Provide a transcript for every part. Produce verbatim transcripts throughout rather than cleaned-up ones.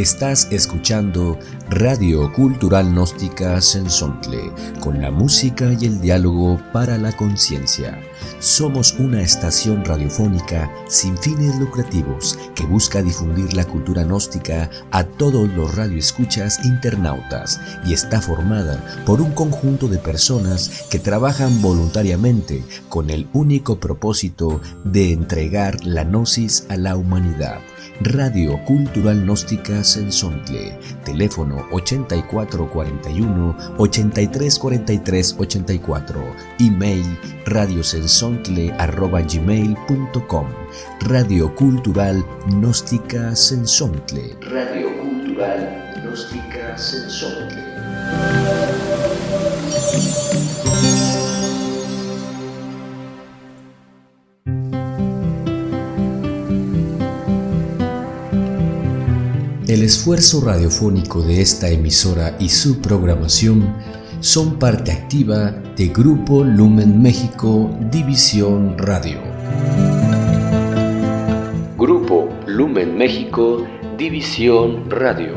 Estás escuchando Radio Cultural Gnóstica Sensontle, con la música y el diálogo para la conciencia. Somos una estación radiofónica sin fines lucrativos que busca difundir la cultura gnóstica a todos los radioescuchas internautas y está formada por un conjunto de personas que trabajan voluntariamente con el único propósito de entregar la gnosis a la humanidad. Radio Cultural Gnóstica Sensontle, teléfono ochenta y cuatro cuarenta y uno, ochenta y tres cuarenta y tres ochenta y cuatro, email radiosensontle arroba gmail punto com. Radio Cultural Gnóstica Sensontle. Radio Cultural Gnóstica Sensontle. El esfuerzo radiofónico de esta emisora y su programación son parte activa de Grupo Lumen México, División Radio. Grupo Lumen México, División Radio.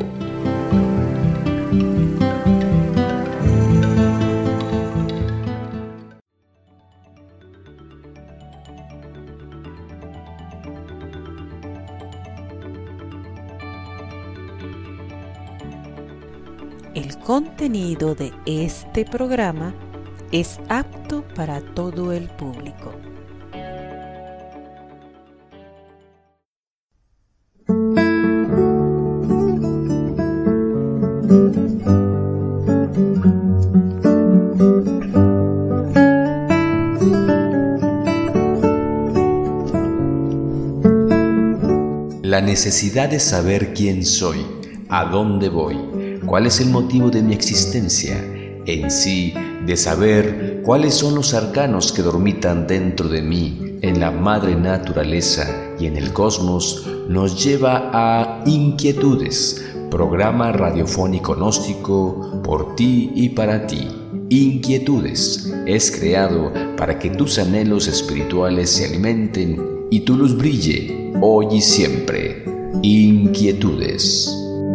El contenido de este programa es apto para todo el público. La necesidad de saber quién soy, a dónde voy, cuál es el motivo de mi existencia, en sí, de saber cuáles son los arcanos que dormitan dentro de mí, en la madre naturaleza y en el cosmos, nos lleva a Inquietudes, programa radiofónico gnóstico por ti y para ti. Inquietudes es creado para que tus anhelos espirituales se alimenten y tu luz brille hoy y siempre. Inquietudes.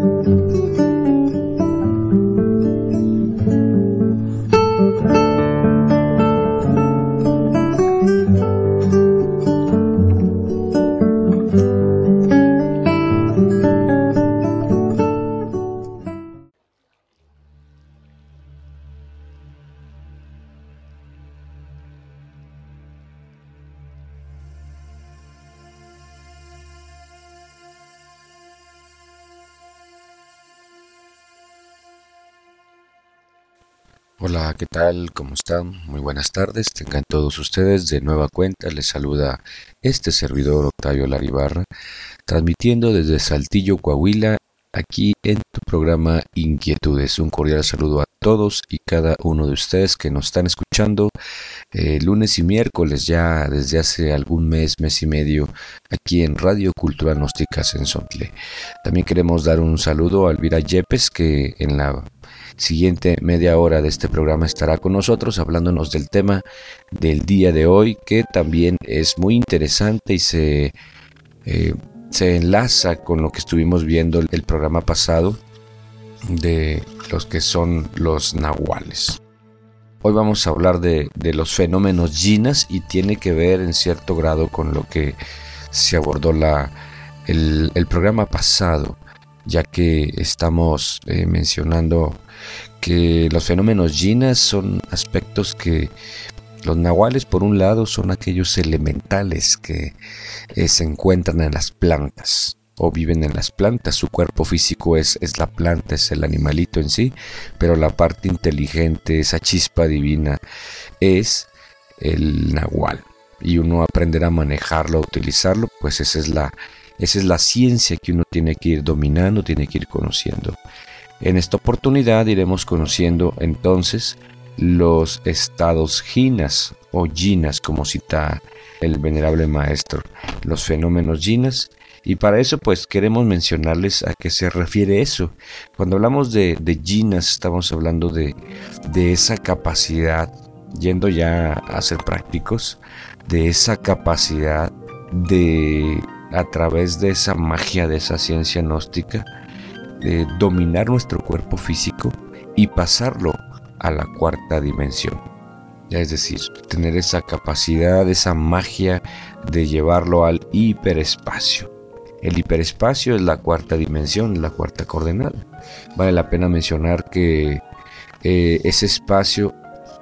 Hola, ¿qué tal? ¿Cómo están? Muy buenas tardes, tengan todos ustedes de nueva cuenta. Les saluda este servidor Octavio Laribarra, transmitiendo desde Saltillo, Coahuila, aquí en tu programa Inquietudes. Un cordial saludo a todos y cada uno de ustedes que nos están escuchando eh, lunes y miércoles ya desde hace algún mes, mes y medio, aquí en Radio Cultural Gnóstica Sensontle. También queremos dar un saludo a Elvira Yepes, que en la siguiente media hora de este programa estará con nosotros hablándonos del tema del día de hoy, que también es muy interesante y se, eh, se enlaza con lo que estuvimos viendo el, el programa pasado de los que son los nahuales. Hoy vamos a hablar de, de los fenómenos yinas y tiene que ver en cierto grado con lo que se abordó la, el, el programa pasado, ya que estamos eh, mencionando que los fenómenos yinas son aspectos que los nahuales, por un lado, son aquellos elementales que eh, se encuentran en las plantas o viven en las plantas. Su cuerpo físico es, es la planta, es el animalito en sí, pero la parte inteligente, esa chispa divina, es el nahual. Y uno aprenderá a manejarlo, a utilizarlo, pues esa es la Esa es la ciencia que uno tiene que ir dominando, tiene que ir conociendo. En esta oportunidad iremos conociendo entonces los estados jinas o yinas, como cita el venerable maestro, los fenómenos yinas. Y para eso pues queremos mencionarles a qué se refiere eso. Cuando hablamos de, de yinas estamos hablando de, de esa capacidad, yendo ya a ser prácticos, de esa capacidad de, a través de esa magia, de esa ciencia gnóstica, eh, dominar nuestro cuerpo físico y pasarlo a la cuarta dimensión. Es decir, tener esa capacidad, esa magia de llevarlo al hiperespacio. El hiperespacio es la cuarta dimensión, la cuarta coordenada. Vale la pena mencionar que eh, ese espacio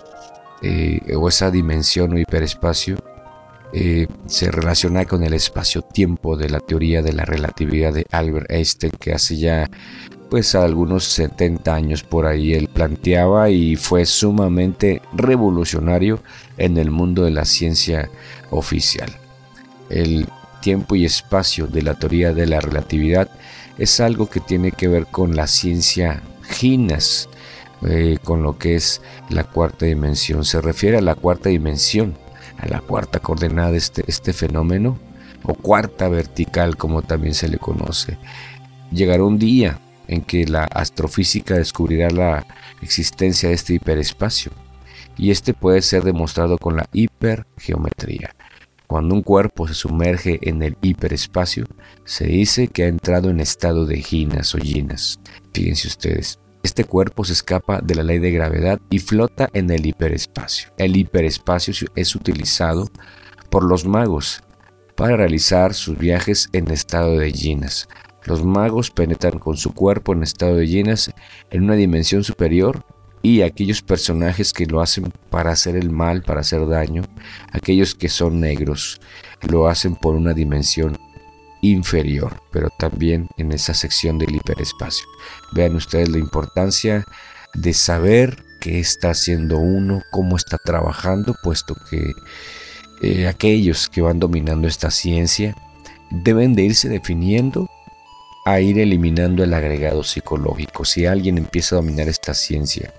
eh, o esa dimensión o hiperespacio eh, se relaciona con el espacio-tiempo de la teoría de la relatividad de Albert Einstein, que hace ya pues algunos setenta años por ahí él planteaba, y fue sumamente revolucionario en el mundo de la ciencia oficial. El tiempo y espacio de la teoría de la relatividad es algo que tiene que ver con la ciencia Ginas, eh, con lo que es la cuarta dimensión. Se refiere a la cuarta dimensión, a la cuarta coordenada de este, este fenómeno, o cuarta vertical como también se le conoce. Llegará un día en que la astrofísica descubrirá la existencia de este hiperespacio, y este puede ser demostrado con la hipergeometría. Cuando un cuerpo se sumerge en el hiperespacio, se dice que ha entrado en estado de ginas o ginas. Fíjense ustedes, este cuerpo se escapa de la ley de gravedad y flota en el hiperespacio. El hiperespacio es utilizado por los magos para realizar sus viajes en estado de ginas. Los magos penetran con su cuerpo en estado de ginas en una dimensión superior, y aquellos personajes que lo hacen para hacer el mal, para hacer daño, aquellos que son negros, lo hacen por una dimensión inferior, pero también en esa sección del hiperespacio. Vean ustedes la importancia de saber qué está haciendo uno, cómo está trabajando, puesto que eh, aquellos que van dominando esta ciencia deben de irse definiendo a ir eliminando el agregado psicológico. Si alguien empieza a dominar esta ciencia,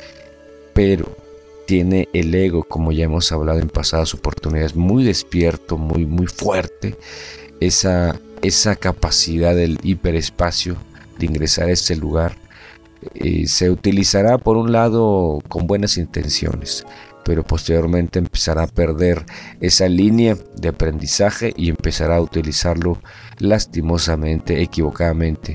pero tiene el ego, como ya hemos hablado en pasadas oportunidades, muy despierto, muy, muy fuerte, esa, esa capacidad del hiperespacio de ingresar a este lugar, eh, se utilizará por un lado con buenas intenciones, pero posteriormente empezará a perder esa línea de aprendizaje y empezará a utilizarlo lastimosamente, equivocadamente,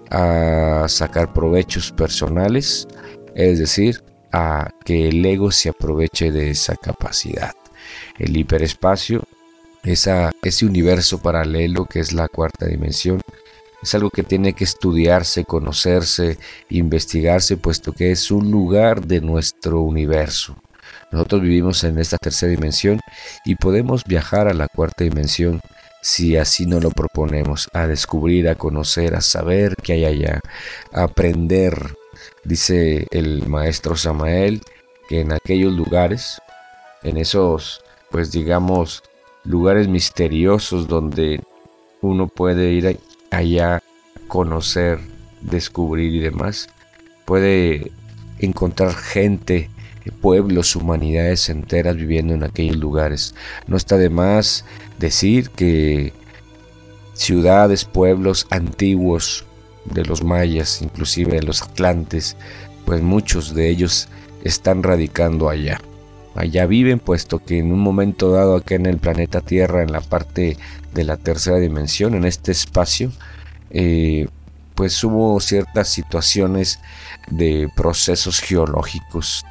a sacar provechos personales, es decir, a que el ego se aproveche de esa capacidad. El hiperespacio, esa, ese universo paralelo que es la cuarta dimensión, es algo que tiene que estudiarse, conocerse, investigarse, puesto que es un lugar de nuestro universo. Nosotros vivimos en esta tercera dimensión y podemos viajar a la cuarta dimensión si así nos lo proponemos, a descubrir, a conocer, a saber qué hay allá, a aprender. Dice el maestro Samael que en aquellos lugares, en esos, pues digamos, lugares misteriosos donde uno puede ir allá, conocer, descubrir y demás, puede encontrar gente, pueblos, humanidades enteras viviendo en aquellos lugares. No está de más decir que ciudades, pueblos antiguos de los mayas, inclusive de los atlantes, pues muchos de ellos están radicando allá. Allá viven, puesto que en un momento dado acá en el planeta Tierra, en la parte de la tercera dimensión, en este espacio, eh, pues hubo ciertas situaciones de procesos geológicos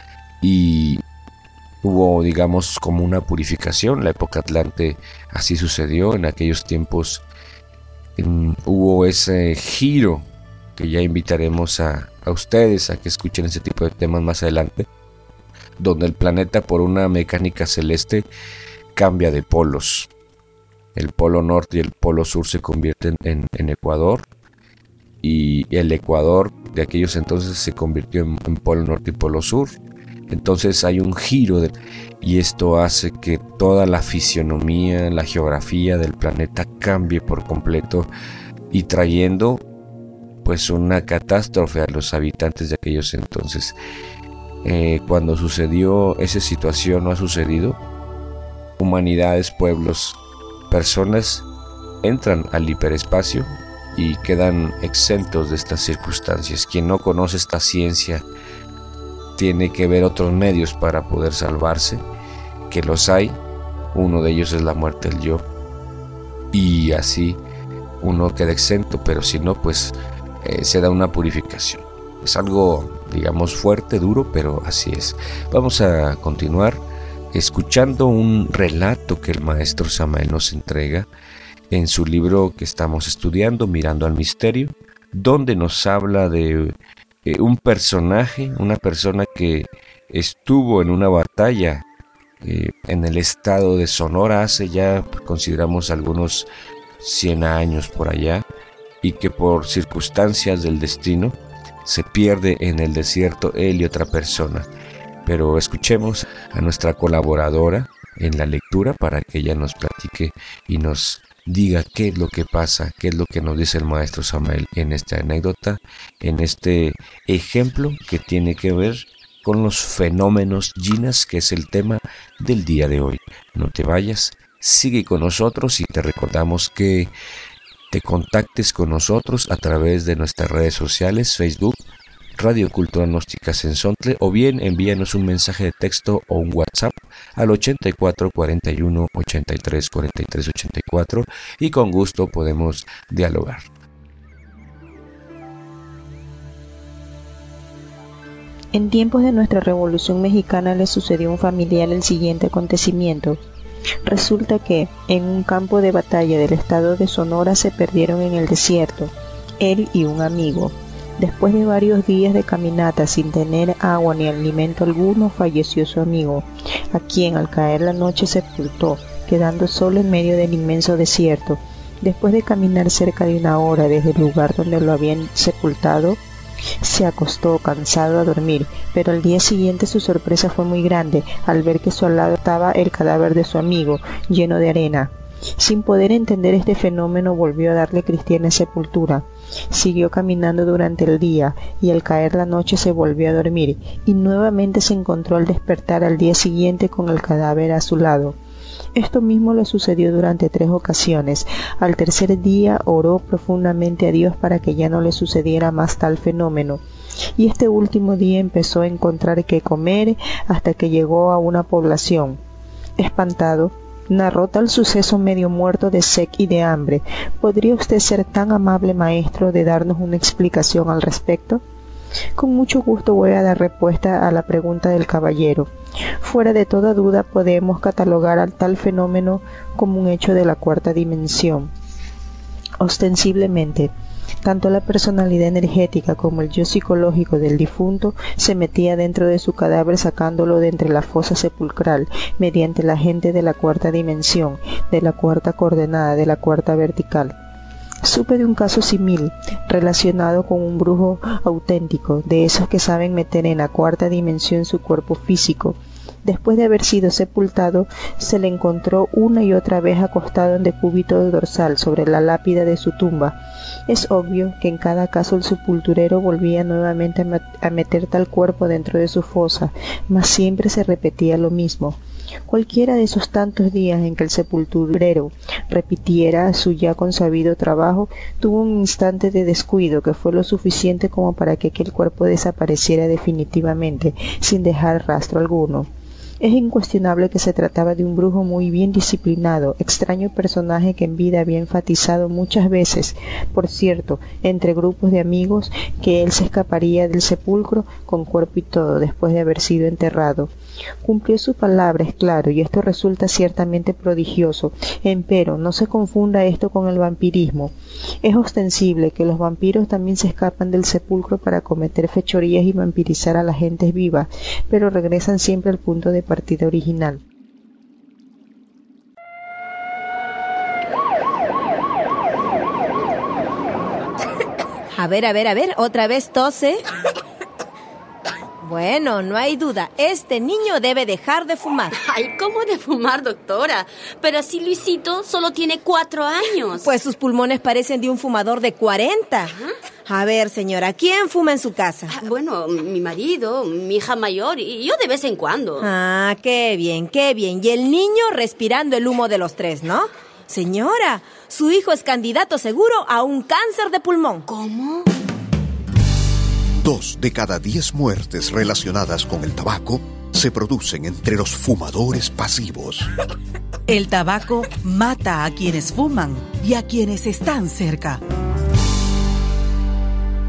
y hubo, digamos, como una purificación. La época Atlante así sucedió. En aquellos tiempos en, hubo ese giro que ya invitaremos a, a ustedes a que escuchen ese tipo de temas más adelante, donde el planeta, por una mecánica celeste, cambia de polos. El polo norte y el polo sur se convierten en, en Ecuador, y el Ecuador de aquellos entonces se convirtió en, en polo norte y polo sur. Entonces hay un giro de, y esto hace que toda la fisionomía, la geografía del planeta cambie por completo, y trayendo pues una catástrofe a los habitantes de aquellos entonces. Eh, cuando sucedió esa situación, no ha sucedido, humanidades, pueblos, personas entran al hiperespacio y quedan exentos de estas circunstancias. Quien no conoce esta ciencia tiene que ver otros medios para poder salvarse, que los hay. Uno de ellos es la muerte del yo, y así uno queda exento, pero si no, pues eh, se da una purificación. Es algo, digamos, fuerte, duro, pero así es. Vamos a continuar escuchando un relato que el maestro Samael nos entrega en su libro que estamos estudiando, Mirando al Misterio, donde nos habla de eh, un personaje, una persona que estuvo en una batalla eh, en el estado de Sonora hace ya, consideramos, algunos cien años por allá, y que por circunstancias del destino se pierde en el desierto él y otra persona. Pero escuchemos a nuestra colaboradora en la lectura para que ella nos platique y nos diga qué es lo que pasa, qué es lo que nos dice el maestro Samael en esta anécdota, en este ejemplo que tiene que ver con los fenómenos jinas, que es el tema del día de hoy. No te vayas, sigue con nosotros y te recordamos que te contactes con nosotros a través de nuestras redes sociales, Facebook, Radio Cultura Gnóstica Sensontle, o bien envíanos un mensaje de texto o un WhatsApp al ochenta y cuatro cuarenta y uno ochenta y tres cuarenta y tres ochenta y cuatro y con gusto podemos dialogar. En tiempos de nuestra Revolución Mexicana le sucedió a un familiar el siguiente acontecimiento. Resulta que en un campo de batalla del estado de Sonora se perdieron en el desierto, él y un amigo. Después de varios días de caminata sin tener agua ni alimento alguno, falleció su amigo, a quien al caer la noche sepultó, quedando solo en medio del inmenso desierto. Después de caminar cerca de una hora desde el lugar donde lo habían sepultado, se acostó cansado a dormir, pero al día siguiente su sorpresa fue muy grande al ver que a su lado estaba el cadáver de su amigo, lleno de arena. Sin poder entender este fenómeno, volvió a darle cristiana sepultura. Siguió caminando durante el día y al caer la noche se volvió a dormir y nuevamente se encontró al despertar al día siguiente con el cadáver a su lado. Esto mismo le sucedió durante tres ocasiones. Al tercer día oró profundamente a Dios para que ya no le sucediera más tal fenómeno. Y este último día empezó a encontrar qué comer hasta que llegó a una población. Espantado, narró tal suceso medio muerto de sed y de hambre. ¿Podría usted ser tan amable, maestro, de darnos una explicación al respecto? Con mucho gusto voy a dar respuesta a la pregunta del caballero. Fuera de toda duda podemos catalogar al tal fenómeno como un hecho de la cuarta dimensión. Ostensiblemente, tanto la personalidad energética como el yo psicológico del difunto se metía dentro de su cadáver sacándolo de entre la fosa sepulcral mediante la gente de la cuarta dimensión, de la cuarta coordenada, de la cuarta vertical. Supe de un caso simil relacionado con un brujo auténtico, de esos que saben meter en la cuarta dimensión su cuerpo físico. Después de haber sido sepultado, se le encontró una y otra vez acostado en decúbito dorsal sobre la lápida de su tumba. Es obvio que en cada caso el sepulturero volvía nuevamente a meter tal cuerpo dentro de su fosa, mas siempre se repetía lo mismo. Cualquiera de esos tantos días en que el sepulturero repitiera su ya consabido trabajo, tuvo un instante de descuido que fue lo suficiente como para que aquel cuerpo desapareciera definitivamente, sin dejar rastro alguno. Es incuestionable que se trataba de un brujo muy bien disciplinado, extraño personaje que en vida había enfatizado muchas veces, por cierto, entre grupos de amigos, que él se escaparía del sepulcro con cuerpo y todo después de haber sido enterrado. Cumplió su palabra, es claro, y esto resulta ciertamente prodigioso, empero no se confunda esto con el vampirismo. Es ostensible que los vampiros también se escapan del sepulcro para cometer fechorías y vampirizar a la gente viva, pero regresan siempre al punto de partida original. A ver, a ver, a ver, otra vez tose. Bueno, no hay duda, este niño debe dejar de fumar. Ay, ¿cómo de fumar, doctora? Pero si Luisito solo tiene cuatro años. Pues sus pulmones parecen de un fumador de cuarenta. ¿Ah? A ver, señora, ¿quién fuma en su casa? Ah, bueno, mi marido, mi hija mayor y yo de vez en cuando. Ah, qué bien, qué bien. Y el niño respirando el humo de los tres, ¿no? Señora, su hijo es candidato seguro a un cáncer de pulmón. ¿Cómo? Dos de cada diez muertes relacionadas con el tabaco se producen entre los fumadores pasivos. El tabaco mata a quienes fuman y a quienes están cerca.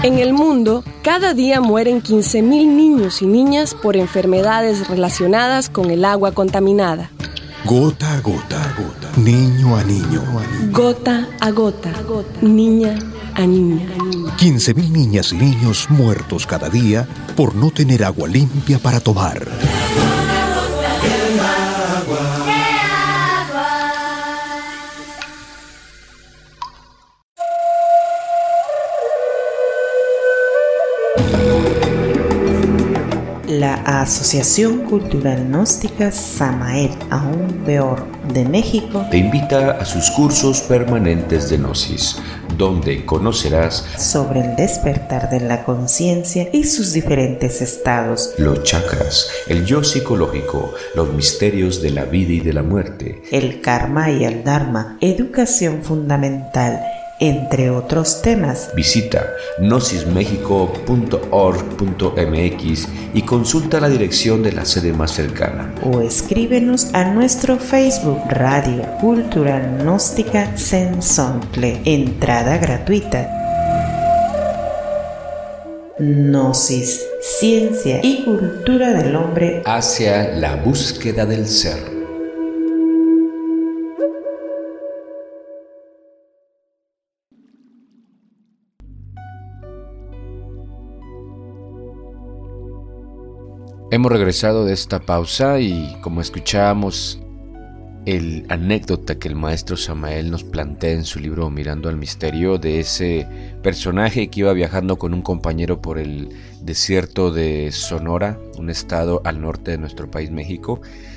En el mundo, cada día mueren quince mil niños y niñas por enfermedades relacionadas con el agua contaminada. Gota a gota, gota, niño a niño. Gota a gota, niña a niña. quince mil niñas y niños muertos cada día por no tener agua limpia para tomar. La Asociación Cultural Gnóstica Samael, aún peor, de México, te invita a sus cursos permanentes de Gnosis, donde conocerás sobre el despertar de la conciencia y sus diferentes estados, los chakras, el yo psicológico, los misterios de la vida y de la muerte, el karma y el dharma, educación fundamental, entre otros temas. Visita gnosis mexico punto org punto m x y consulta la dirección de la sede más cercana. O escríbenos a nuestro Facebook Radio Cultural Gnóstica Sensontle. Entrada gratuita. Gnosis, ciencia y cultura del hombre hacia la búsqueda del ser. Hemos regresado de esta pausa y como escuchábamos el anécdota que el maestro Samael nos plantea en su libro Mirando al Misterio, de ese personaje que iba viajando con un compañero por el desierto de Sonora, un estado al norte de nuestro país, México,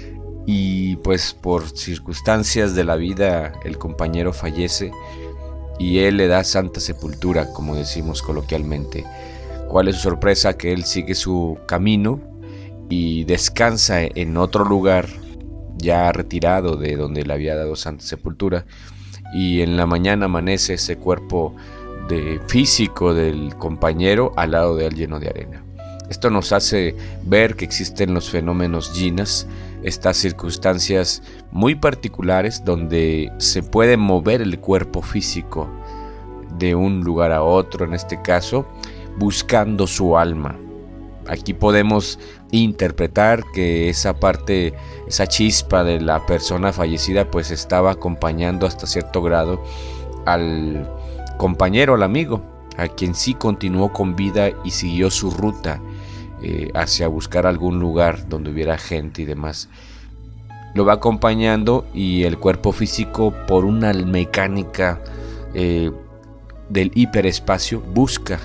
y pues por circunstancias de la vida el compañero fallece y él le da santa sepultura, como decimos coloquialmente. ¿Cuál es su sorpresa? Que él sigue su camino y descansa en otro lugar ya retirado de donde le había dado santa sepultura, y en la mañana amanece ese cuerpo de físico del compañero al lado de él lleno de arena. Esto nos hace ver que existen los fenómenos jinas, estas circunstancias muy particulares donde se puede mover el cuerpo físico de un lugar a otro, en este caso buscando su alma. Aquí podemos interpretar que esa parte, esa chispa de la persona fallecida pues estaba acompañando hasta cierto grado al compañero, al amigo, a quien sí continuó con vida y siguió su ruta eh, hacia buscar algún lugar donde hubiera gente y demás. Lo va acompañando y el cuerpo físico, por una mecánica eh, del hiperespacio, busca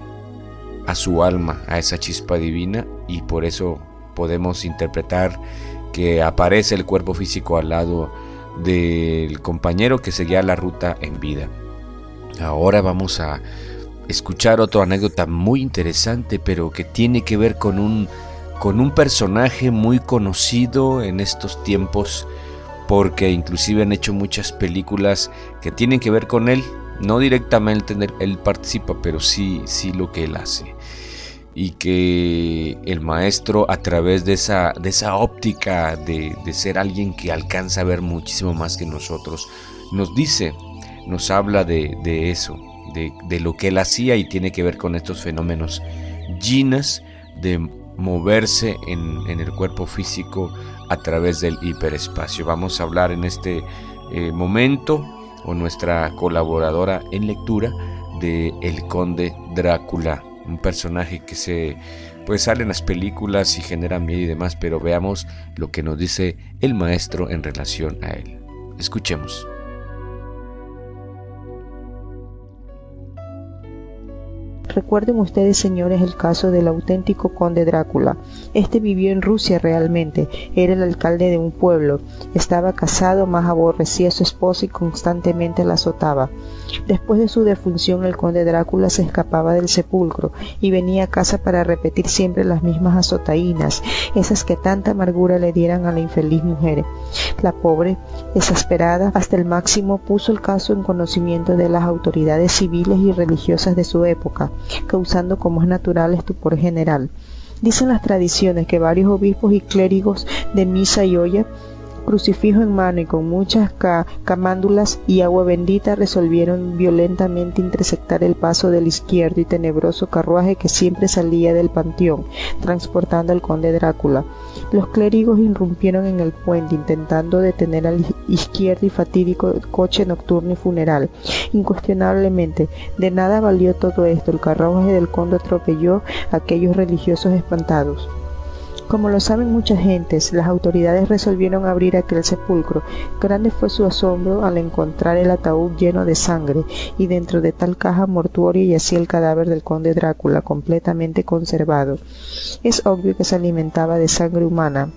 a su alma, a esa chispa divina, y por eso podemos interpretar que aparece el cuerpo físico al lado del compañero que seguía la ruta en vida. Ahora vamos a escuchar otra anécdota muy interesante, pero que tiene que ver con un, con un personaje muy conocido en estos tiempos, porque inclusive han hecho muchas películas que tienen que ver con él. No directamente él participa, pero sí, sí lo que él hace. Y que el maestro, a través de esa, de esa óptica de, de ser alguien que alcanza a ver muchísimo más que nosotros, nos dice, nos habla de, de eso, de, de lo que él hacía, y tiene que ver con estos fenómenos jinas de moverse en, en el cuerpo físico a través del hiperespacio. Vamos a hablar en este eh, momento, o nuestra colaboradora en lectura, de El Conde Drácula, un personaje que se pues sale en las películas y genera miedo y demás, pero veamos lo que nos dice el maestro en relación a él. Escuchemos. Recuerden ustedes, señores, el caso del auténtico conde Drácula. Este vivió en Rusia realmente, era el alcalde de un pueblo, estaba casado, mas aborrecía a su esposa y constantemente la azotaba. Después de su defunción, el conde Drácula se escapaba del sepulcro y venía a casa para repetir siempre las mismas azotaínas, esas que tanta amargura le dieran a la infeliz mujer. La pobre, exasperada hasta el máximo, puso el caso en conocimiento de las autoridades civiles y religiosas de su época, causando como es natural estupor general. Dicen las tradiciones que varios obispos y clérigos de misa y olla Crucifijo en mano y con muchas ca camándulas y agua bendita resolvieron violentamente intersectar el paso del izquierdo y tenebroso carruaje que siempre salía del panteón, transportando al conde Drácula. Los clérigos irrumpieron en el puente intentando detener al izquierdo y fatídico coche nocturno y funeral. Incuestionablemente, de nada valió todo esto. El carruaje del conde atropelló a aquellos religiosos espantados. Como lo saben muchas gentes, las autoridades resolvieron abrir aquel sepulcro. Grande fue su asombro al encontrar el ataúd lleno de sangre, y dentro de tal caja mortuoria yacía el cadáver del conde Drácula, completamente conservado. Es obvio que se alimentaba de sangre humana.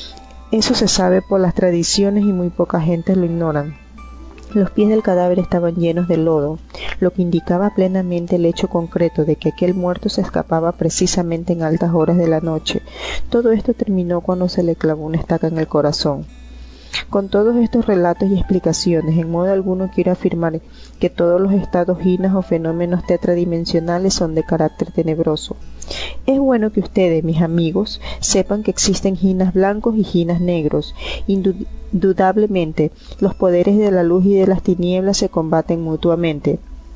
Eso se sabe por las tradiciones y muy poca gente lo ignoran. Los pies del cadáver estaban llenos de lodo, lo que indicaba plenamente el hecho concreto de que aquel muerto se escapaba precisamente en altas horas de la noche. Todo esto terminó cuando se le clavó una estaca en el corazón. Con todos estos relatos y explicaciones, en modo alguno quiero afirmar que todos los estados ginas o fenómenos tetradimensionales son de carácter tenebroso. Es bueno que ustedes, mis amigos, sepan que existen jinas blancos y jinas negros. Indudablemente, los poderes de la luz y de las tinieblas se combaten mutuamente.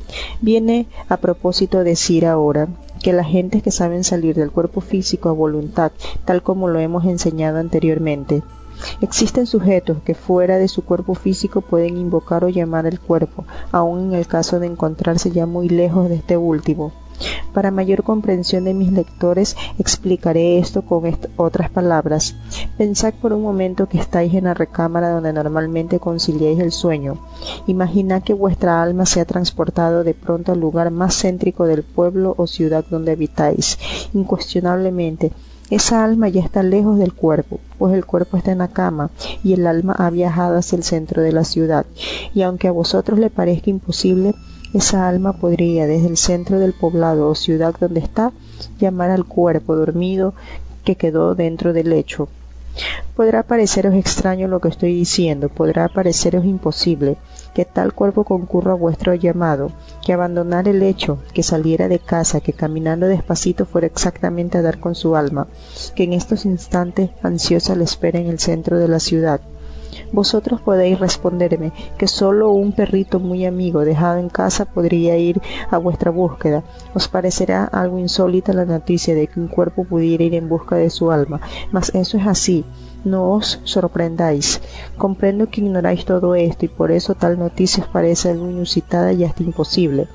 Viene a propósito decir ahora que las gentes que saben salir del cuerpo físico a voluntad, tal como lo hemos enseñado anteriormente, existen sujetos que fuera de su cuerpo físico pueden invocar o llamar al cuerpo, aun en el caso de encontrarse ya muy lejos de este último. Para mayor comprensión de mis lectores, explicaré esto con est- otras palabras. Pensad por un momento que estáis en la recámara donde normalmente conciliáis el sueño. Imaginad que vuestra alma se ha transportado de pronto al lugar más céntrico del pueblo o ciudad donde habitáis. Incuestionablemente, esa alma ya está lejos del cuerpo, pues el cuerpo está en la cama y el alma ha viajado hacia el centro de la ciudad. Y aunque a vosotros le parezca imposible, esa alma podría, desde el centro del poblado o ciudad donde está, llamar al cuerpo dormido que quedó dentro del lecho. Podrá pareceros extraño lo que estoy diciendo, podrá pareceros imposible que tal cuerpo concurra a vuestro llamado, que abandonar el lecho, que saliera de casa, que caminando despacito fuera exactamente a dar con su alma, que en estos instantes ansiosa le espera en el centro de la ciudad. Vosotros podéis responderme que solo un perrito muy amigo dejado en casa podría ir a vuestra búsqueda. Os parecerá algo insólita la noticia de que un cuerpo pudiera ir en busca de su alma, mas eso es así. No os sorprendáis. Comprendo que ignoráis todo esto y por eso tal noticia os parece algo inusitada y hasta imposible.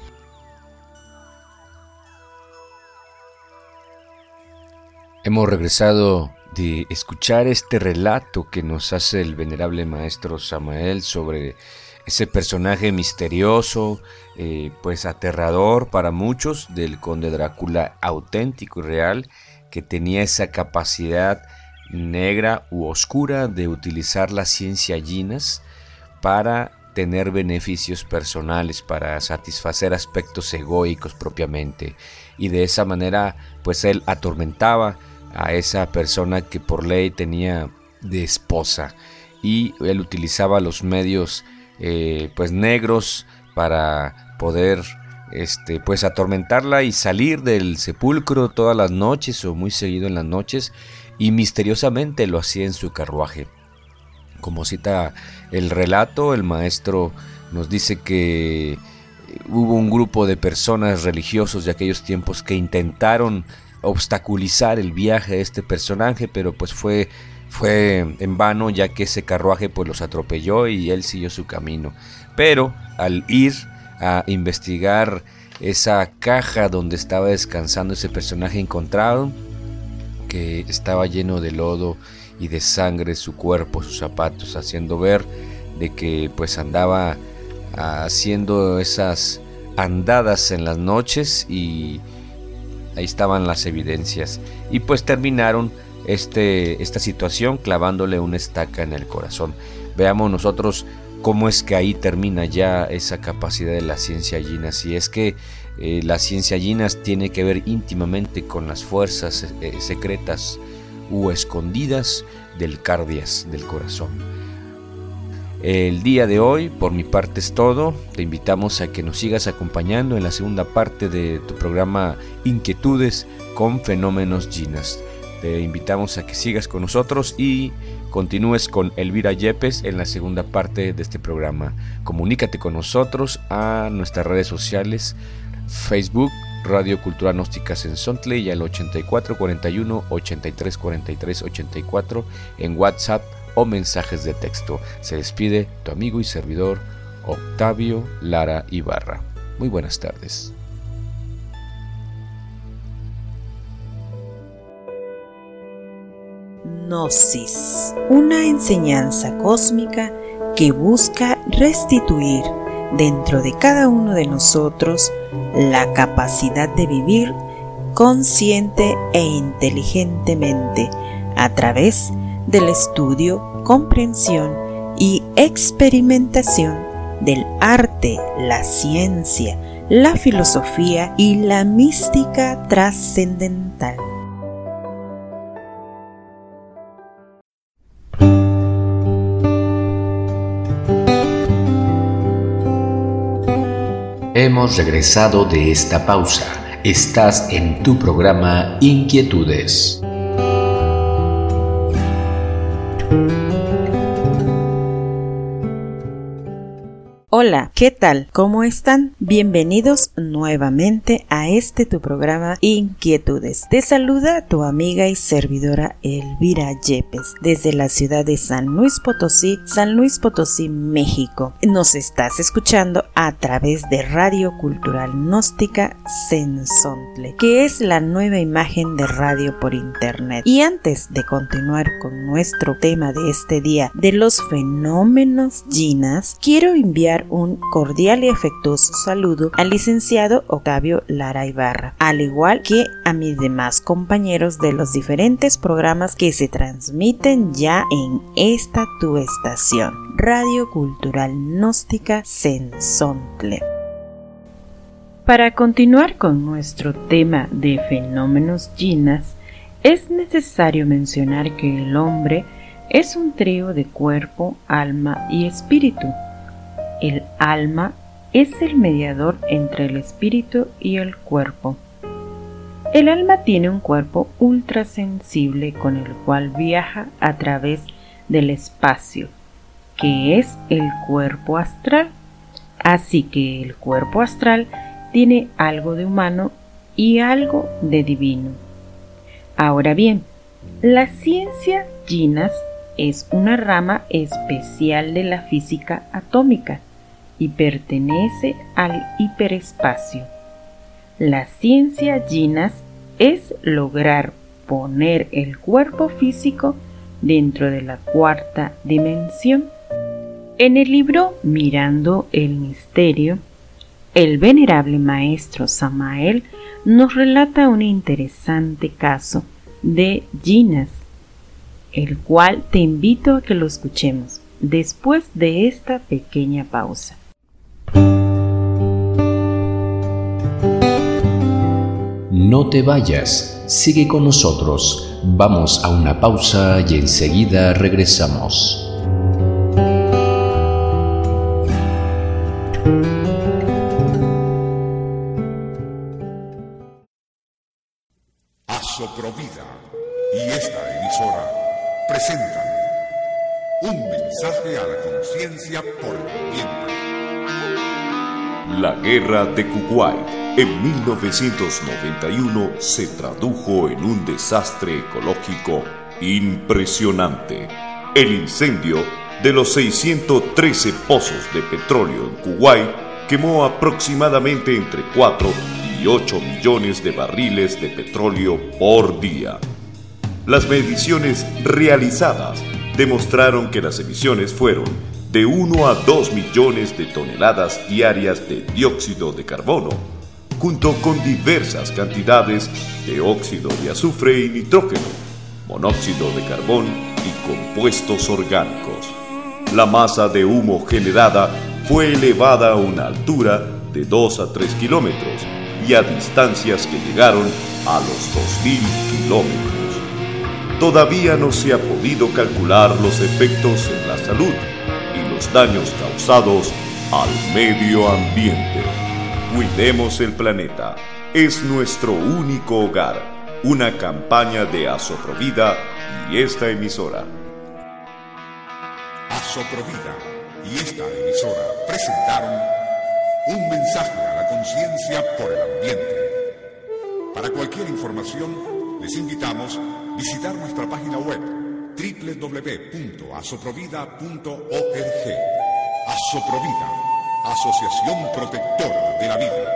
Hemos regresado de escuchar este relato que nos hace el venerable maestro Samael sobre ese personaje misterioso, eh, pues aterrador para muchos, del conde Drácula auténtico y real, que tenía esa capacidad negra u oscura de utilizar la ciencia Ginas para tener beneficios personales, para satisfacer aspectos egoicos propiamente, y de esa manera pues él atormentaba a esa persona que por ley tenía de esposa, y él utilizaba los medios eh, pues negros para poder este pues atormentarla y salir del sepulcro todas las noches o muy seguido en las noches, y misteriosamente lo hacía en su carruaje. Como cita el relato, el maestro nos dice que hubo un grupo de personas religiosos de aquellos tiempos que intentaron obstaculizar el viaje de este personaje, pero pues fue, fue en vano, ya que ese carruaje pues los atropelló y él siguió su camino. Pero al ir a investigar esa caja donde estaba descansando ese personaje, encontraron que estaba lleno de lodo y de sangre su cuerpo, sus zapatos, haciendo ver de que pues andaba haciendo esas andadas en las noches, y ahí estaban las evidencias, y pues terminaron este, esta situación clavándole una estaca en el corazón. Veamos nosotros cómo es que ahí termina ya esa capacidad de la ciencia Ginas, y es que eh, la ciencia Ginas tiene que ver íntimamente con las fuerzas eh, secretas u escondidas del cardias, del corazón. El día de hoy, por mi parte es todo. Te invitamos a que nos sigas acompañando en la segunda parte de tu programa Inquietudes con Fenómenos Ginas. Te invitamos a que sigas con nosotros y continúes con Elvira Yepes en la segunda parte de este programa. Comunícate con nosotros a nuestras redes sociales, Facebook, Radio Cultural Gnóstica Sensontle, y al ochenta y cuatro cuarenta y uno ochenta y tres cuarenta y tres ochenta y cuatro en WhatsApp o mensajes de texto. Se despide tu amigo y servidor Octavio Lara Ibarra. Muy buenas tardes. Gnosis, una enseñanza cósmica que busca restituir dentro de cada uno de nosotros la capacidad de vivir consciente e inteligentemente a través del estudio, comprensión y experimentación del arte, la ciencia, la filosofía y la mística trascendental. Hemos regresado de esta pausa. Estás en tu programa Inquietudes. Hola, ¿qué tal? ¿Cómo están? Bienvenidos nuevamente a este tu programa Inquietudes. Te saluda tu amiga y servidora Elvira Yepes desde la ciudad de San Luis Potosí, San Luis Potosí, México. Nos estás escuchando a través de Radio Cultural Gnóstica Sensontle, que es la nueva imagen de radio por internet. Y antes de continuar con nuestro tema de este día de los fenómenos yinas, quiero enviar un cordial y afectuoso saludo al licenciado Octavio Lara Ibarra, al igual que a mis demás compañeros de los diferentes programas que se transmiten ya en esta tu estación, Radio Cultural Gnóstica Sensontle. Para continuar con nuestro tema de fenómenos yinas, es necesario mencionar que el hombre es un trío de cuerpo, alma y espíritu. El alma es el mediador entre el espíritu y el cuerpo. El alma tiene un cuerpo ultrasensible con el cual viaja a través del espacio, que es el cuerpo astral. Así que el cuerpo astral tiene algo de humano y algo de divino. Ahora bien, la ciencia yinas es una rama especial de la física atómica y pertenece al hiperespacio. La ciencia yinas es lograr poner el cuerpo físico dentro de la cuarta dimensión. En el libro Mirando el Misterio, el venerable maestro Samael nos relata un interesante caso de yinas, el cual te invito a que lo escuchemos después de esta pequeña pausa. No te vayas, sigue con nosotros. Vamos a una pausa y enseguida regresamos. Asoprovida y esta emisora presentan un mensaje a la conciencia por el bien. La guerra de Kuwait en mil novecientos noventa y uno se tradujo en un desastre ecológico impresionante. El incendio de los seiscientos trece pozos de petróleo en Kuwait quemó aproximadamente entre cuatro y ocho millones de barriles de petróleo por día. Las mediciones realizadas demostraron que las emisiones fueron de uno a dos millones de toneladas diarias de dióxido de carbono, junto con diversas cantidades de óxido de azufre y nitrógeno, monóxido de carbón y compuestos orgánicos. La masa de humo generada fue elevada a una altura de dos a tres kilómetros y a distancias que llegaron a los dos mil kilómetros. Todavía no se ha podido calcular los efectos en la salud y los daños causados al medio ambiente. Cuidemos el planeta, es nuestro único hogar. una campaña de Asoprovida y esta emisora. Asoprovida y esta emisora presentaron un mensaje a la conciencia por el ambiente. Para cualquier información, les invitamos a visitar nuestra página web doble u doble u doble u punto asoprovida punto org. Asoprovida, Asociación Protectora de la Vida.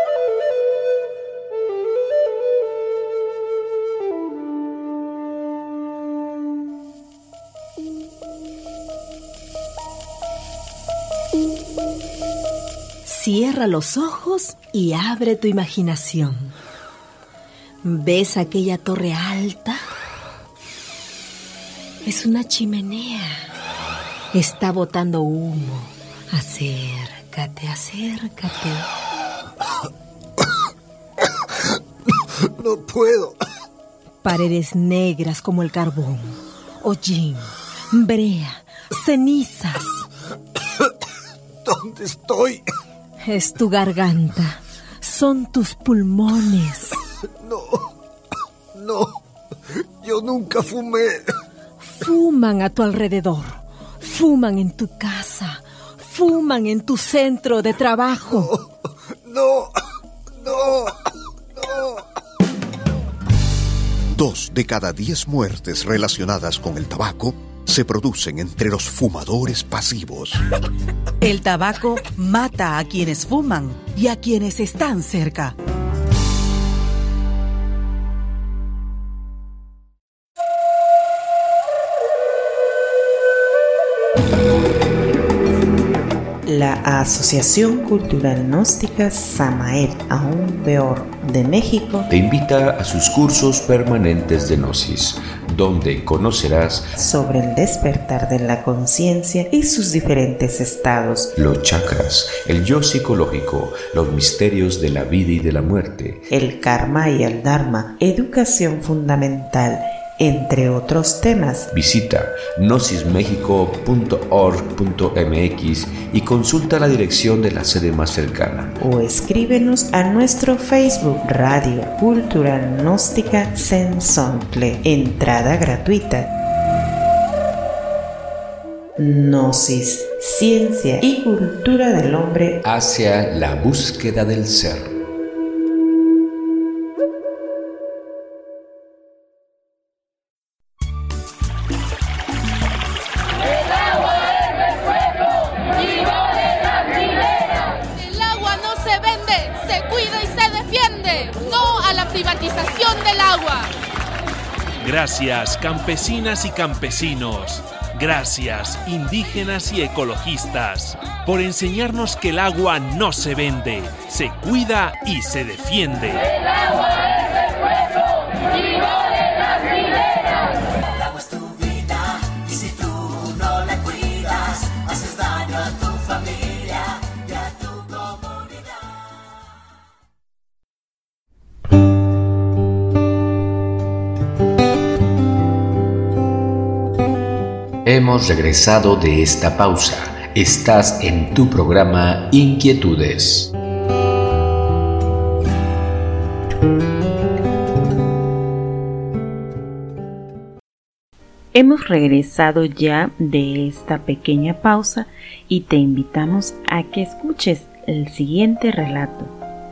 Cierra los ojos y abre tu imaginación. ¿Ves aquella torre alta? Es una chimenea. Está botando humo. Acércate, acércate. No puedo. Paredes negras como el carbón. Hollín, brea, cenizas. ¿Dónde estoy? Es tu garganta. Son tus pulmones. No, no. Yo nunca fumé. Fuman a tu alrededor. Fuman en tu casa. Fuman en tu centro de trabajo. No, no, no. Dos de cada diez muertes relacionadas con el tabaco se producen entre los fumadores pasivos. El tabaco mata a quienes fuman y a quienes están cerca. La Asociación Cultural Gnóstica Samael Aún Peor de México te invita a sus cursos permanentes de Gnosis, donde conocerás sobre el despertar de la conciencia y sus diferentes estados, los chakras, el yo psicológico, los misterios de la vida y de la muerte, el karma y el dharma, educación fundamental, entre otros temas. Visita gnosis mexico punto org punto m x y consulta la dirección de la sede más cercana. O escríbenos a nuestro Facebook Radio Cultural Gnóstica Sensontle. Entrada gratuita. Gnosis, ciencia y cultura del hombre hacia la búsqueda del ser. Gracias, campesinas y campesinos. Gracias, indígenas y ecologistas, por enseñarnos que el agua no se vende, se cuida y se defiende. El agua es el fuego y no de las hileras. El agua es tu vida y si tú no la cuidas, haces daño a tu familia y a tu comunidad. Hemos regresado de esta pausa. Estás en tu programa Inquietudes. Hemos regresado ya de esta pequeña pausa y te invitamos a que escuches el siguiente relato.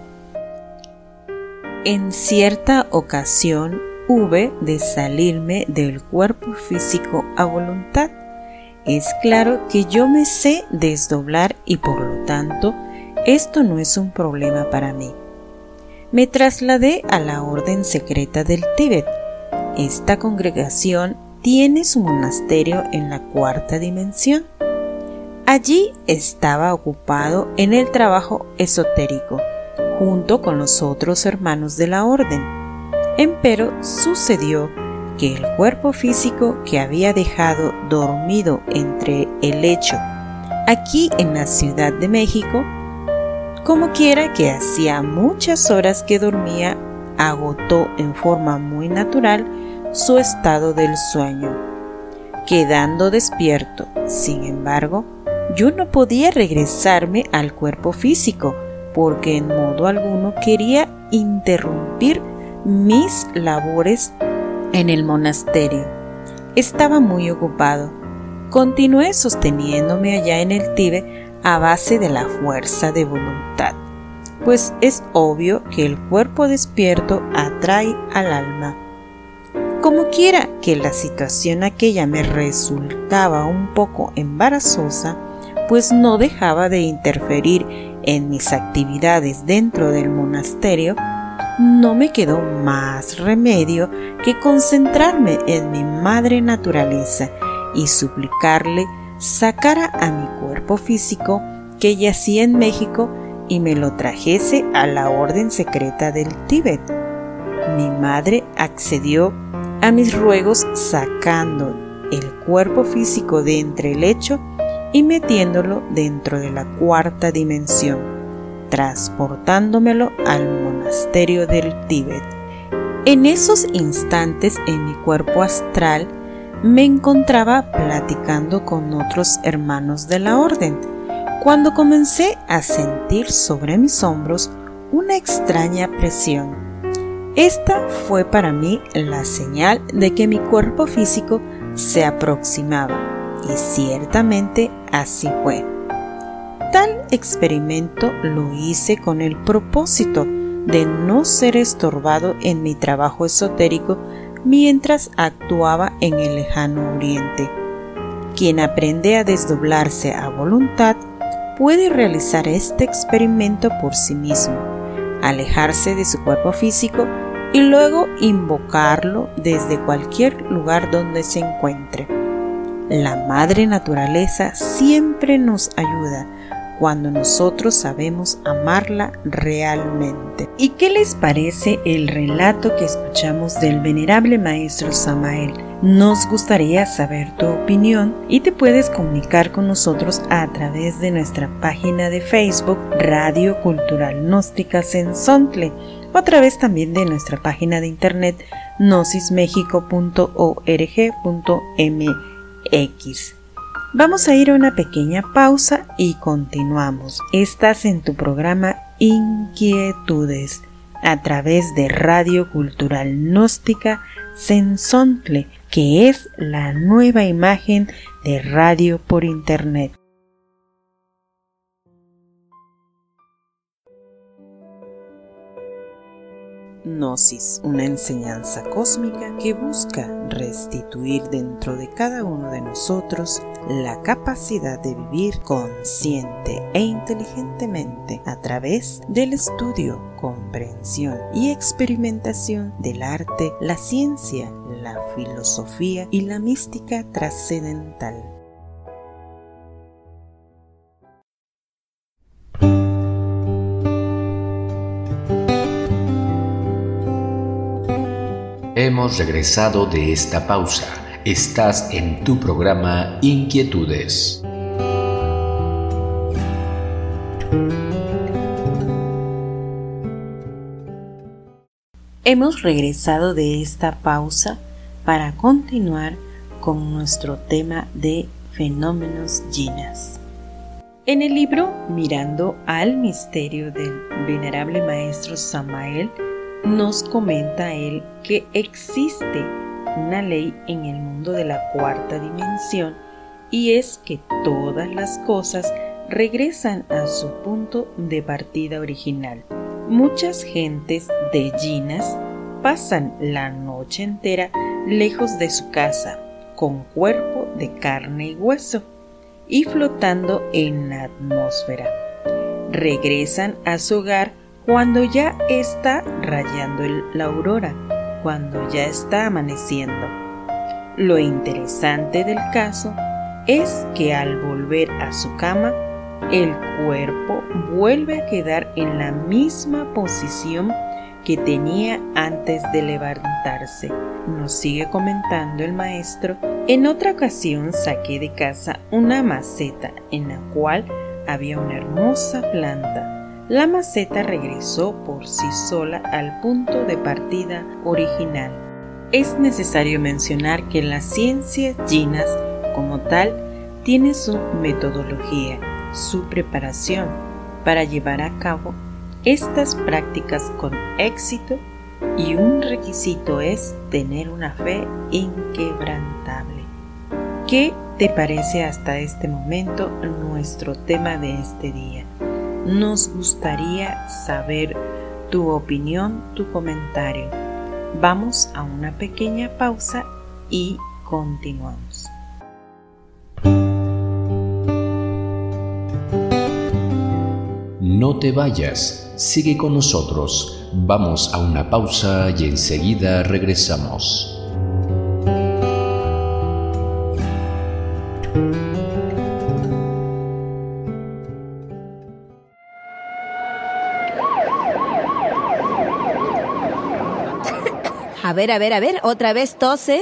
En cierta ocasión hube de salirme del cuerpo físico a voluntad. Es claro que yo me sé desdoblar y por lo tanto esto no es un problema para mí. Me trasladé a la orden secreta del Tíbet. Esta congregación tiene su monasterio en la cuarta dimensión. Allí estaba ocupado en el trabajo esotérico, junto con los otros hermanos de la orden. Empero sucedió que el cuerpo físico que había dejado dormido entre el lecho aquí en la Ciudad de México, como quiera que hacía muchas horas que dormía, agotó en forma muy natural su estado del sueño. Quedando despierto, sin embargo, yo no podía regresarme al cuerpo físico porque en modo alguno quería interrumpir mis labores en el monasterio. Estaba muy ocupado. Continué sosteniéndome allá en el Tíbet a base de la fuerza de voluntad, pues es obvio que el cuerpo despierto atrae al alma. Como quiera que la situación aquella me resultaba un poco embarazosa, pues no dejaba de interferir en mis actividades dentro del monasterio, no me quedó más remedio que concentrarme en mi madre naturaleza y suplicarle sacara a mi cuerpo físico que yacía en México y me lo trajese a la orden secreta del Tíbet. Mi madre accedió a mis ruegos sacando el cuerpo físico de entre el lecho y metiéndolo dentro de la cuarta dimensión, transportándomelo al monasterio del Tíbet. En esos instantes en mi cuerpo astral me encontraba platicando con otros hermanos de la orden, cuando comencé a sentir sobre mis hombros una extraña presión. Esta fue para mí la señal de que mi cuerpo físico se aproximaba, y ciertamente así fue. Tal experimento lo hice con el propósito de no ser estorbado en mi trabajo esotérico mientras actuaba en el lejano oriente. Quien aprende a desdoblarse a voluntad puede realizar este experimento por sí mismo, alejarse de su cuerpo físico y luego invocarlo desde cualquier lugar donde se encuentre. La madre naturaleza siempre nos ayuda cuando nosotros sabemos amarla realmente. ¿Y qué les parece el relato que escuchamos del venerable maestro Samael? Nos gustaría saber tu opinión y te puedes comunicar con nosotros a través de nuestra página de Facebook Radio Cultural Gnóstica Sensontle, o a través también de nuestra página de internet gnosis mexico punto org punto m x. Vamos a ir a una pequeña pausa y continuamos. Estás en tu programa Inquietudes a través de Radio Cultural Gnóstica Sensontle, que es la nueva imagen de radio por internet. Gnosis, una enseñanza cósmica que busca restituir dentro de cada uno de nosotros la capacidad de vivir consciente e inteligentemente a través del estudio, comprensión y experimentación del arte, la ciencia, la filosofía y la mística trascendental. Hemos regresado de esta pausa. Estás en tu programa Inquietudes. Hemos regresado de esta pausa para continuar con nuestro tema de fenómenos jinas. En el libro Mirando al misterio del venerable maestro Samael, nos comenta él que existe una ley en el mundo de la cuarta dimensión, y es que todas las cosas regresan a su punto de partida original. Muchas gentes de jinas pasan la noche entera lejos de su casa, con cuerpo de carne y hueso, y flotando en la atmósfera. Regresan a su hogar cuando ya está rayando el, la aurora, cuando ya está amaneciendo. Lo interesante del caso es que al volver a su cama, el cuerpo vuelve a quedar en la misma posición que tenía antes de levantarse. Nos sigue comentando el maestro: en otra ocasión saqué de casa una maceta en la cual había una hermosa planta. La maceta regresó por sí sola al punto de partida original. Es necesario mencionar que las ciencias jinas, como tal, tiene su metodología, su preparación para llevar a cabo estas prácticas con éxito, y un requisito es tener una fe inquebrantable. ¿Qué te parece hasta este momento nuestro tema de este día? Nos gustaría saber tu opinión, tu comentario. Vamos a una pequeña pausa y continuamos. No te vayas, sigue con nosotros. Vamos a una pausa y enseguida regresamos. A ver, a ver, a ver, otra vez tose.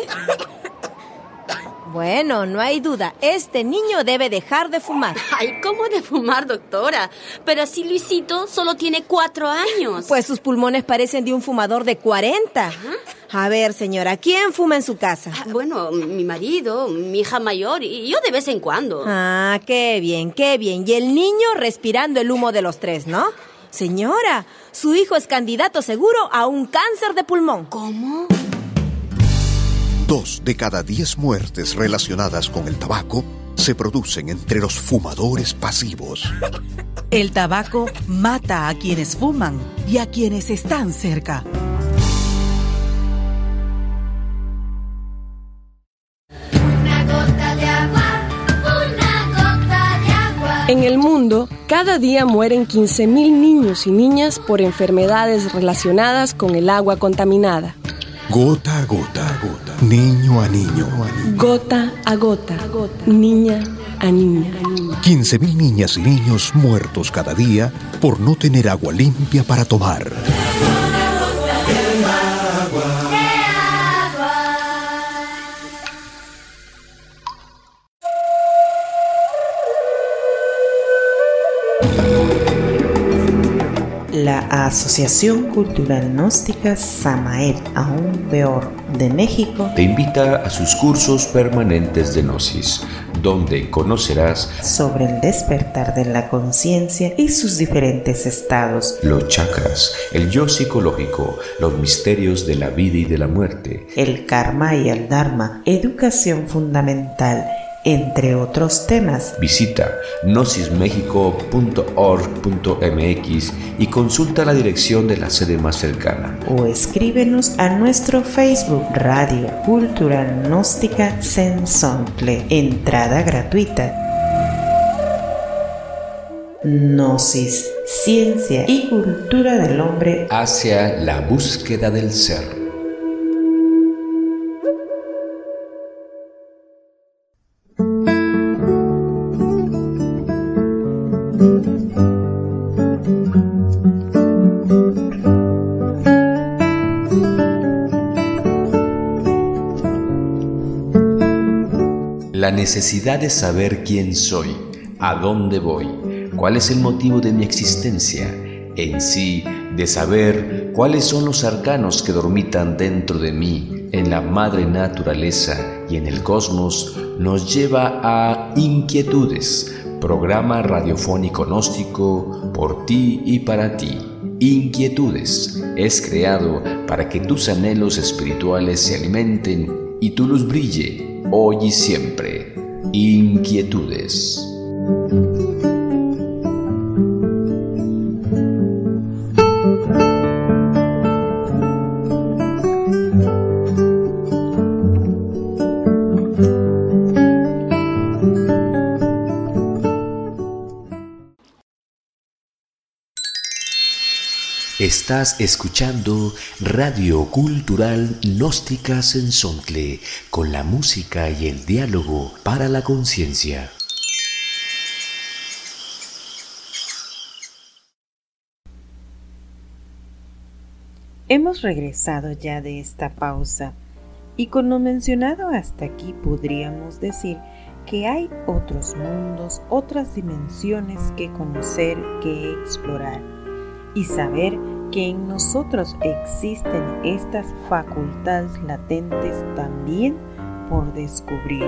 Bueno, no hay duda, este niño debe dejar de fumar. Ay, ¿cómo de fumar, doctora? Pero si Luisito solo tiene cuatro años. Pues sus pulmones parecen de un fumador de cuarenta. ¿Ah? A ver, señora, ¿quién fuma en su casa? Ah, bueno, mi marido, mi hija mayor y yo de vez en cuando. Ah, qué bien, qué bien. Y el niño respirando el humo de los tres, ¿no? Señora, su hijo es candidato seguro a un cáncer de pulmón. ¿Cómo? Dos de cada diez muertes relacionadas con el tabaco se producen entre los fumadores pasivos. El tabaco mata a quienes fuman y a quienes están cerca. Una gota de agua, una gota de agua. En el mundo, cada día mueren quince mil niños y niñas por enfermedades relacionadas con el agua contaminada. Gota a gota, gota, niño a niño. Gota a gota, niña a niña. quince mil niñas y niños muertos cada día por no tener agua limpia para tomar. La Asociación Cultural Gnóstica Samael, aún peor, de México, te invita a sus cursos permanentes de Gnosis, donde conocerás sobre el despertar de la conciencia y sus diferentes estados, los chakras, el yo psicológico, los misterios de la vida y de la muerte, el karma y el dharma, educación fundamental, entre otros temas. Visita gnosis mexico punto org punto m x y consulta la dirección de la sede más cercana. O escríbenos a nuestro Facebook Radio Cultural Gnóstica Sensontle. Entrada gratuita. Gnosis, ciencia y cultura del hombre hacia la búsqueda del ser. La necesidad de saber quién soy, a dónde voy, cuál es el motivo de mi existencia, en sí, de saber cuáles son los arcanos que dormitan dentro de mí, en la madre naturaleza y en el cosmos, nos lleva a Inquietudes, programa radiofónico gnóstico por ti y para ti. Inquietudes es creado para que tus anhelos espirituales se alimenten y tu luz brille hoy y siempre. Inquietudes. Estás escuchando Radio Cultural Gnóstica Sensontle, con la música y el diálogo para la conciencia. Hemos regresado ya de esta pausa y con lo mencionado hasta aquí podríamos decir que hay otros mundos, otras dimensiones que conocer, que explorar y saber que en nosotros existen estas facultades latentes también por descubrir.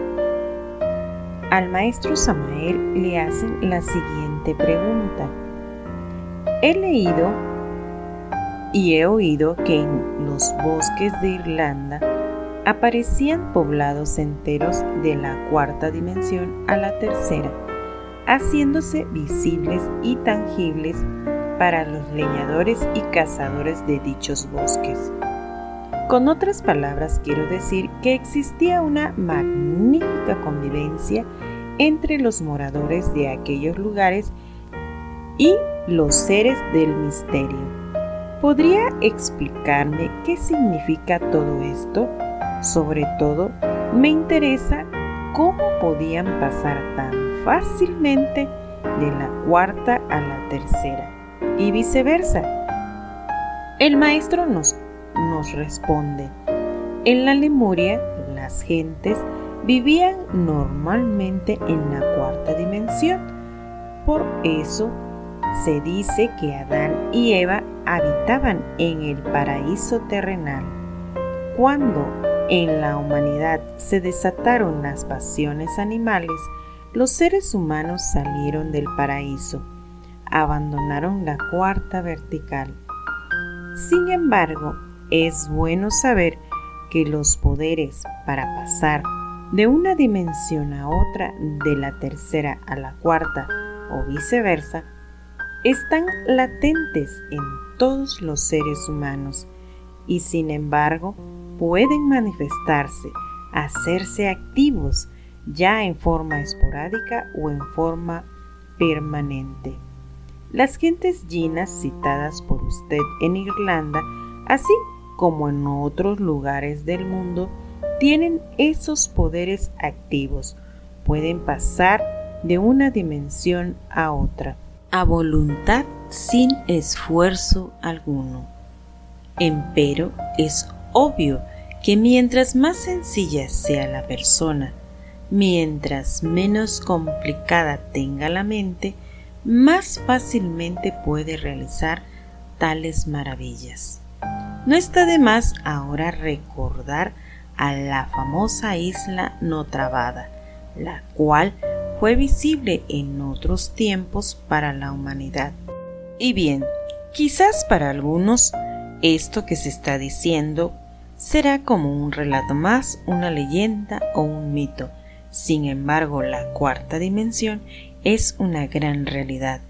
Al maestro Samael le hacen la siguiente pregunta. He leído y he oído que en los bosques de Irlanda aparecían poblados enteros de la cuarta dimensión a la tercera, haciéndose visibles y tangibles para los leñadores y cazadores de dichos bosques. Con otras palabras, quiero decir que existía una magnífica convivencia entre los moradores de aquellos lugares y los seres del misterio. ¿Podría explicarme qué significa todo esto? Sobre todo, me interesa cómo podían pasar tan fácilmente de la cuarta a la tercera y viceversa. El maestro nos, nos responde: en la Lemuria, las gentes vivían normalmente en la cuarta dimensión. Por eso se dice que Adán y Eva habitaban en el paraíso terrenal. Cuando en la humanidad se desataron las pasiones animales, los seres humanos salieron del paraíso, abandonaron la cuarta vertical. Sin embargo, es bueno saber que los poderes para pasar de una dimensión a otra, de la tercera a la cuarta o viceversa, están latentes en todos los seres humanos y sin embargo pueden manifestarse, hacerse activos ya en forma esporádica o en forma permanente. Las gentes jinas citadas por usted en Irlanda, así como en otros lugares del mundo, tienen esos poderes activos. Pueden pasar de una dimensión a otra, a voluntad, sin esfuerzo alguno. Empero es obvio que mientras más sencilla sea la persona, mientras menos complicada tenga la mente, más fácilmente puede realizar tales maravillas. No está de más ahora recordar a la famosa isla Notrabada, la cual fue visible en otros tiempos para la humanidad. Y bien, quizás para algunos esto que se está diciendo será como un relato más, una leyenda o un mito. Sin embargo, la cuarta dimensión es una gran realidad.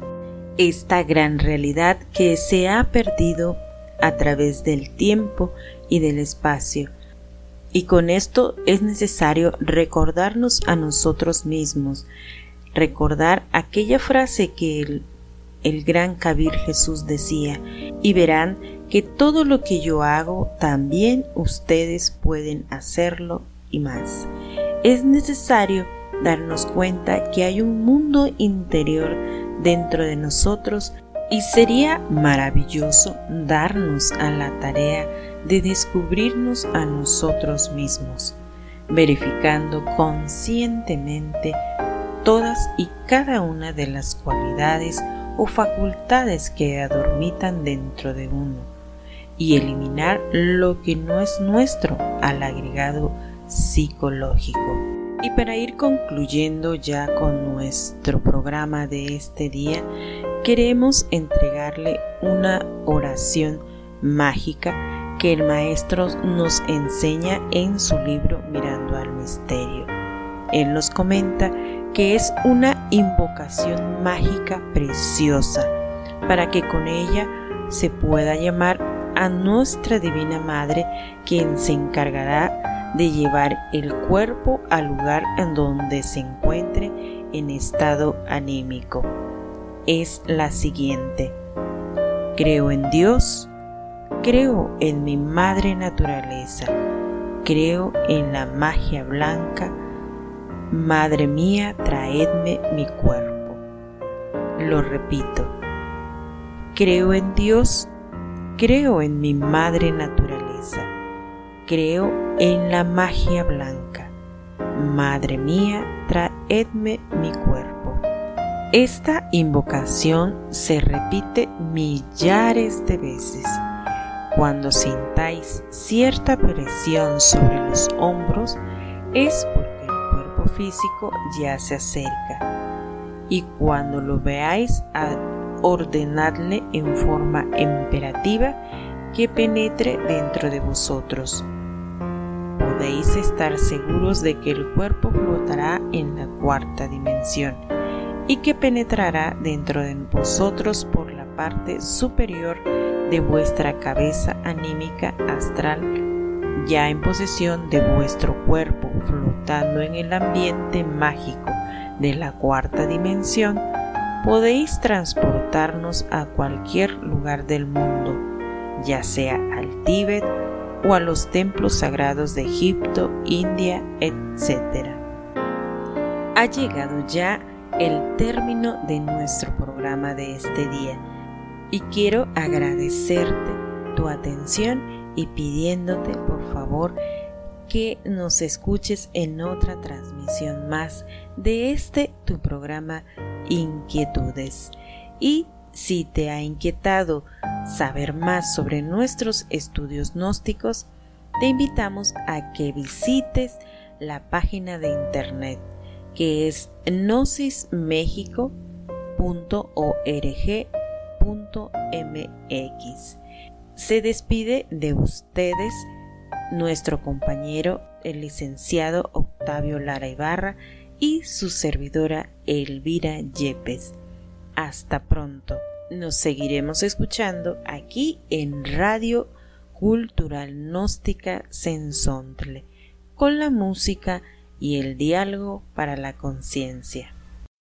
Esta gran realidad que se ha perdido a través del tiempo y del espacio. Y con esto es necesario recordarnos a nosotros mismos, recordar aquella frase que el, el gran Kabir Jesús decía: y verán que todo lo que yo hago, también ustedes pueden hacerlo y más. Es necesario darnos cuenta que hay un mundo interior dentro de nosotros y sería maravilloso darnos a la tarea de descubrirnos a nosotros mismos, verificando conscientemente todas y cada una de las cualidades o facultades que adormitan dentro de uno y eliminar lo que no es nuestro al agregado psicológico. Y para ir concluyendo ya con nuestro programa de este día, queremos entregarle una oración mágica que el maestro nos enseña en su libro Mirando al Misterio. Él nos comenta que es una invocación mágica preciosa para que con ella se pueda llamar a nuestra Divina Madre, quien se encargará de llevar el cuerpo al lugar en donde se encuentre en estado anímico. Es la siguiente: creo en Dios, creo en mi madre naturaleza, creo en la magia blanca, Madre mía, traedme mi cuerpo. Lo repito: creo en Dios, creo en mi madre naturaleza, creo en la magia blanca, Madre mía, traedme mi cuerpo. Esta invocación se repite millares de veces. Cuando sintáis cierta presión sobre los hombros, es porque el cuerpo físico ya se acerca. Y cuando lo veáis ordenadle en forma imperativa que penetre dentro de vosotros. Podéis estar seguros de que el cuerpo flotará en la cuarta dimensión y que penetrará dentro de vosotros por la parte superior de vuestra cabeza anímica astral, ya en posesión de vuestro cuerpo, flotando en el ambiente mágico de la cuarta dimensión. Podéis transportarnos a cualquier lugar del mundo, ya sea al Tíbet o a los templos sagrados de Egipto, India, etcétera. Ha llegado ya el término de nuestro programa de este día y quiero agradecerte tu atención y pidiéndote por favor que nos escuches en otra transmisión más de este tu programa Inquietudes. Y si te ha inquietado saber más sobre nuestros estudios gnósticos, te invitamos a que visites la página de internet que es gnosis mexico punto org punto m x. Se despide de ustedes nuestro compañero, el licenciado Octavio Lara Ibarra, y su servidora Elvira Yepes. Hasta pronto. Nos seguiremos escuchando aquí en Radio Cultural Gnóstica Sensontle, con la música y el diálogo para la conciencia.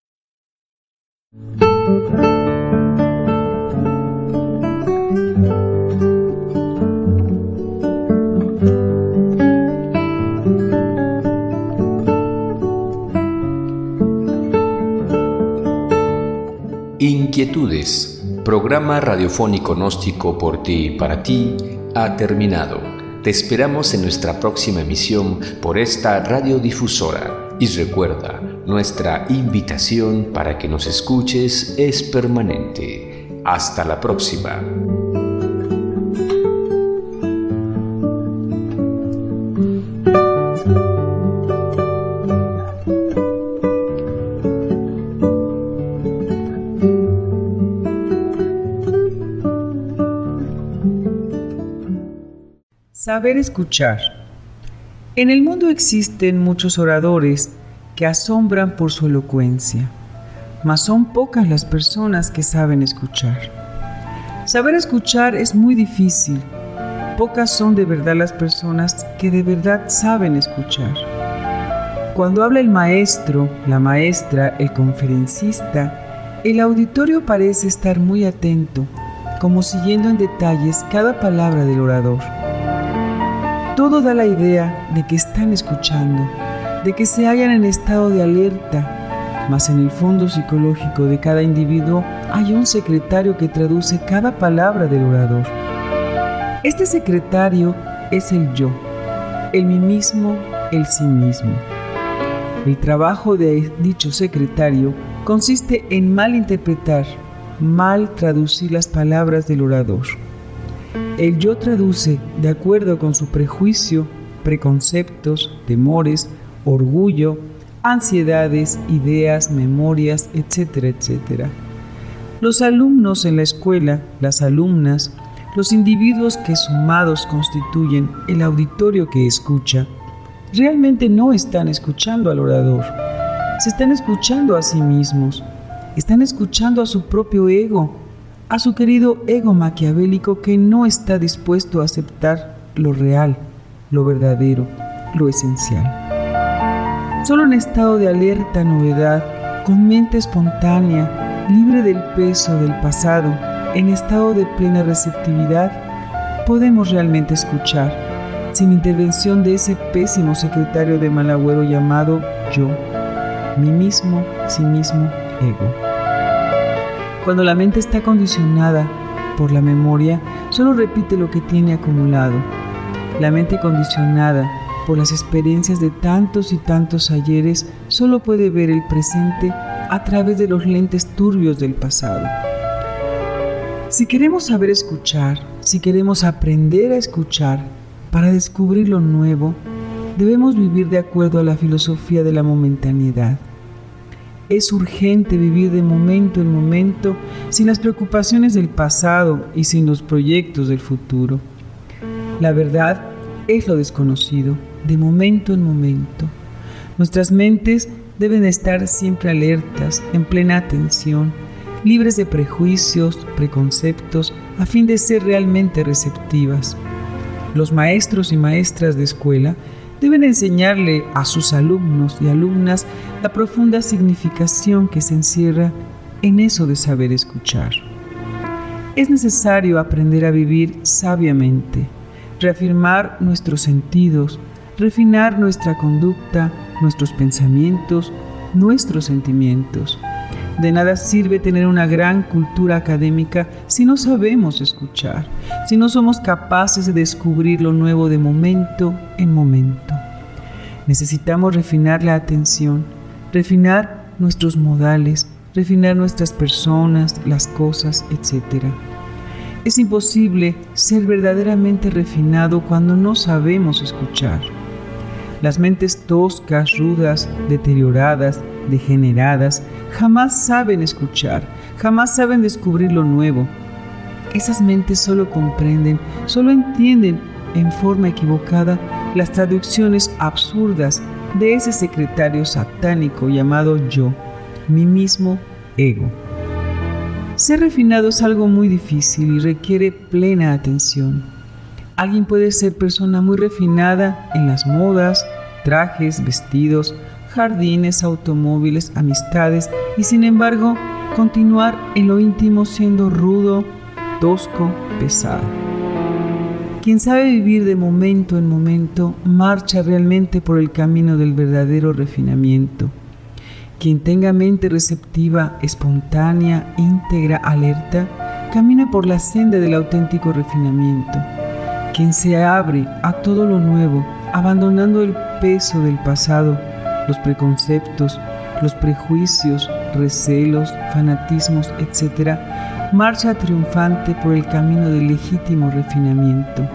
Inquietudes, programa radiofónico gnóstico por ti y para ti, ha terminado. Te esperamos en nuestra próxima emisión por esta radiodifusora. Y recuerda, nuestra invitación para que nos escuches es permanente. Hasta la próxima. Saber escuchar. En el mundo existen muchos oradores que asombran por su elocuencia, mas son pocas las personas que saben escuchar. Saber escuchar es muy difícil. Pocas son de verdad las personas que de verdad saben escuchar. Cuando habla el maestro, la maestra, el conferencista, el auditorio parece estar muy atento, como siguiendo en detalles cada palabra del orador. Todo da la idea de que están escuchando, de que se hallan en estado de alerta, mas en el fondo psicológico de cada individuo hay un secretario que traduce cada palabra del orador. Este secretario es el yo, el mí mismo, el sí mismo. El trabajo de dicho secretario consiste en mal interpretar, mal traducir las palabras del orador. El yo traduce de acuerdo con su prejuicio, preconceptos, temores, orgullo, ansiedades, ideas, memorias, etcétera, etcétera. Los alumnos en la escuela, las alumnas, los individuos que sumados constituyen el auditorio que escucha, realmente no están escuchando al orador. Se están escuchando a sí mismos, están escuchando a su propio ego, a su querido ego maquiavélico que no está dispuesto a aceptar lo real, lo verdadero, lo esencial. Solo en estado de alerta novedad, con mente espontánea, libre del peso del pasado, en estado de plena receptividad, podemos realmente escuchar, sin intervención de ese pésimo secretario de mal agüero llamado yo, mí mismo, sí mismo, ego. Cuando la mente está condicionada por la memoria, solo repite lo que tiene acumulado. La mente condicionada por las experiencias de tantos y tantos ayeres solo puede ver el presente a través de los lentes turbios del pasado. Si queremos saber escuchar, si queremos aprender a escuchar para descubrir lo nuevo, debemos vivir de acuerdo a la filosofía de la momentaneidad. Es urgente vivir de momento en momento, sin las preocupaciones del pasado y sin los proyectos del futuro. La verdad es lo desconocido, de momento en momento. Nuestras mentes deben estar siempre alertas, en plena atención, libres de prejuicios, preconceptos, a fin de ser realmente receptivas. Los maestros y maestras de escuela deben enseñarle a sus alumnos y alumnas la profunda significación que se encierra en eso de saber escuchar. Es necesario aprender a vivir sabiamente, reafirmar nuestros sentidos, refinar nuestra conducta, nuestros pensamientos, nuestros sentimientos. De nada sirve tener una gran cultura académica si no sabemos escuchar, si no somos capaces de descubrir lo nuevo de momento en momento. Necesitamos refinar la atención, refinar nuestros modales, refinar nuestras personas, las cosas, etcétera. Es imposible ser verdaderamente refinado cuando no sabemos escuchar. Las mentes toscas, rudas, deterioradas, degeneradas, jamás saben escuchar, jamás saben descubrir lo nuevo. Esas mentes solo comprenden, solo entienden en forma equivocada las traducciones absurdas de ese secretario satánico llamado yo, mi mismo ego. Ser refinado es algo muy difícil y requiere plena atención. Alguien puede ser persona muy refinada en las modas, trajes, vestidos, jardines, automóviles, amistades y sin embargo continuar en lo íntimo siendo rudo, tosco, pesado. Quien sabe vivir de momento en momento marcha realmente por el camino del verdadero refinamiento. Quien tenga mente receptiva, espontánea, íntegra, alerta, camina por la senda del auténtico refinamiento. Quien se abre a todo lo nuevo, abandonando el peso del pasado, los preconceptos, los prejuicios, recelos, fanatismos, etcétera, marcha triunfante por el camino del legítimo refinamiento.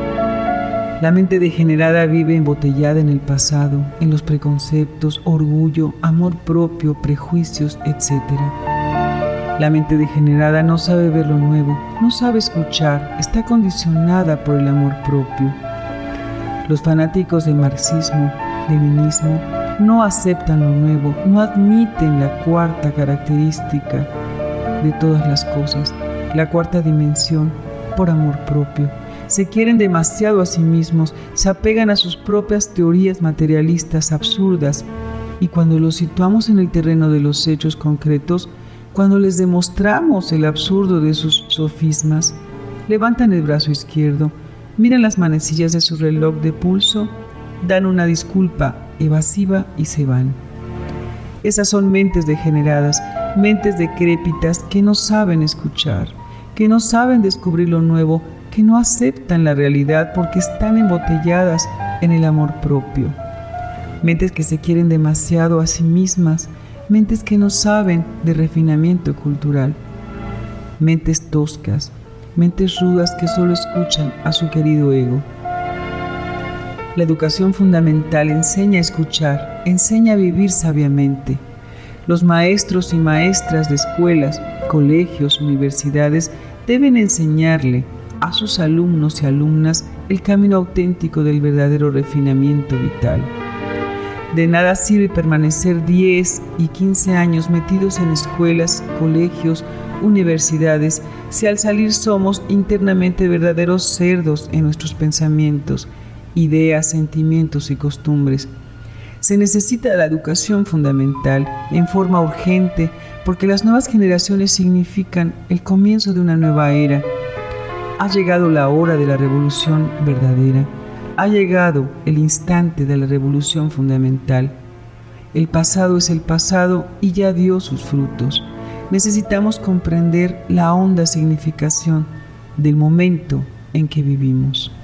La mente degenerada vive embotellada en el pasado, en los preconceptos, orgullo, amor propio, prejuicios, etcétera. La mente degenerada no sabe ver lo nuevo, no sabe escuchar, está condicionada por el amor propio. Los fanáticos del marxismo, leninismo, no aceptan lo nuevo, no admiten la cuarta característica de todas las cosas, la cuarta dimensión, por amor propio. Se quieren demasiado a sí mismos, se apegan a sus propias teorías materialistas absurdas y cuando los situamos en el terreno de los hechos concretos, cuando les demostramos el absurdo de sus sofismas, levantan el brazo izquierdo, miran las manecillas de su reloj de pulso, dan una disculpa evasiva y se van. Esas son mentes degeneradas, mentes decrépitas que no saben escuchar, que no saben descubrir lo nuevo, que no aceptan la realidad porque están embotelladas en el amor propio. Mentes que se quieren demasiado a sí mismas, mentes que no saben de refinamiento cultural. Mentes toscas, mentes rudas que solo escuchan a su querido ego. La educación fundamental enseña a escuchar, enseña a vivir sabiamente. Los maestros y maestras de escuelas, colegios, universidades deben enseñarle a sus alumnos y alumnas el camino auténtico del verdadero refinamiento vital. De nada sirve permanecer diez y quince años metidos en escuelas, colegios, universidades, si al salir somos internamente verdaderos cerdos en nuestros pensamientos, ideas, sentimientos y costumbres. Se necesita la educación fundamental en forma urgente porque las nuevas generaciones significan el comienzo de una nueva era. Ha llegado la hora de la revolución verdadera. Ha llegado el instante de la revolución fundamental. El pasado es el pasado y ya dio sus frutos. Necesitamos comprender la honda significación del momento en que vivimos.